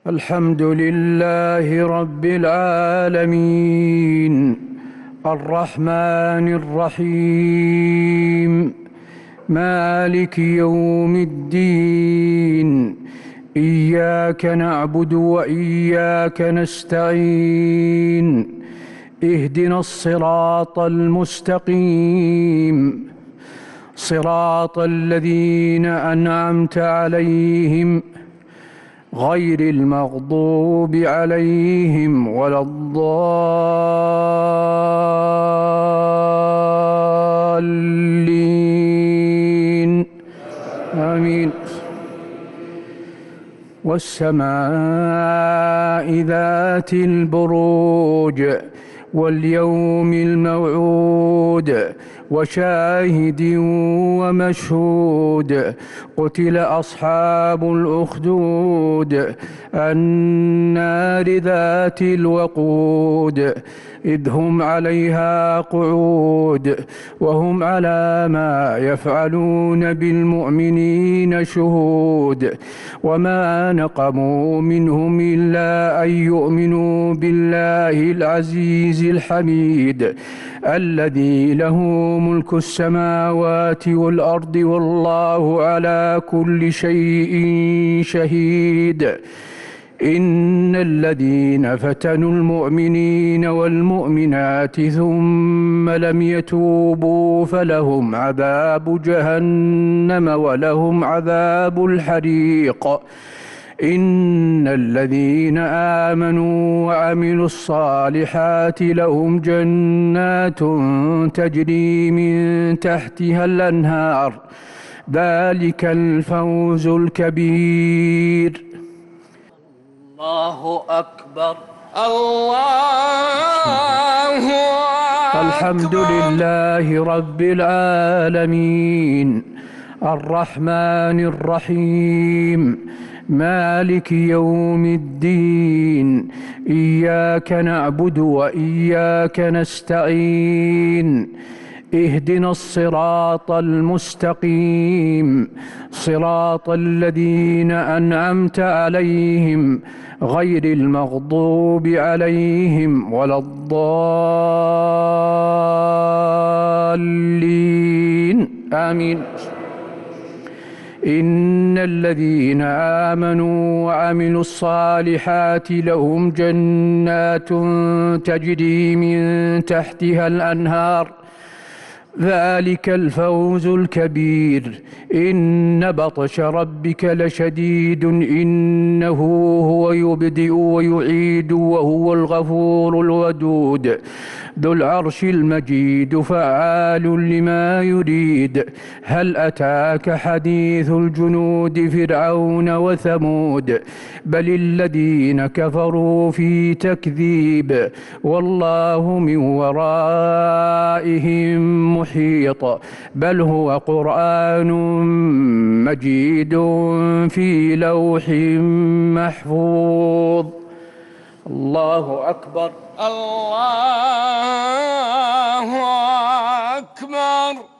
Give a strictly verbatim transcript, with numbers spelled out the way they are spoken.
الحمد لله رب العالمين الرحمن الرحيم مالك يوم الدين إياك نعبد وإياك نستعين اهدنا الصراط المستقيم صراط الذين أنعمت عليهم غير المغضوب عليهم ولا الضالين آمين. والسماء ذات البروج واليوم الموعود وشاهد ومشهود قتل أصحاب الأخدود النار ذات الوقود إذ هم عليها قعود وهم على ما يفعلون بالمؤمنين شهود وما نقموا منهم إلا أن يؤمنوا بالله العزيز الحميد الذي له ملك السماوات والأرض والله على كل شيء شهيد. إن الذين فتنوا المؤمنين والمؤمنات ثم لم يتوبوا فلهم عذاب جهنم ولهم عذاب الحريق. إن الذين آمنوا وعملوا الصالحات لهم جنات تجري من تحتها الأنهار ذلك الفوز الكبير. الله أكبر الله أكبر. الحمد لله رب العالمين الرحمن الرحيم مالك يوم الدين إياك نعبد وإياك نستعين اهدنا الصراط المستقيم صراط الذين أنعمت عليهم غير المغضوب عليهم ولا الضالين آمين. إن الذين آمنوا وعملوا الصالحات لهم جنات تجري من تحتها الأنهار ذلك الفوز الكبير. إن بطش ربك لشديد إنه هو يبدئ ويعيد وهو الغفور الودود ذو العرش المجيد فعال لما يريد. هل أتاك حديث الجنود فرعون وثمود بل الذين كفروا في تكذيب والله من ورائهم محيط بل هو قرآن مجيد في لوح محفوظ. الله أكبر الله أكبر.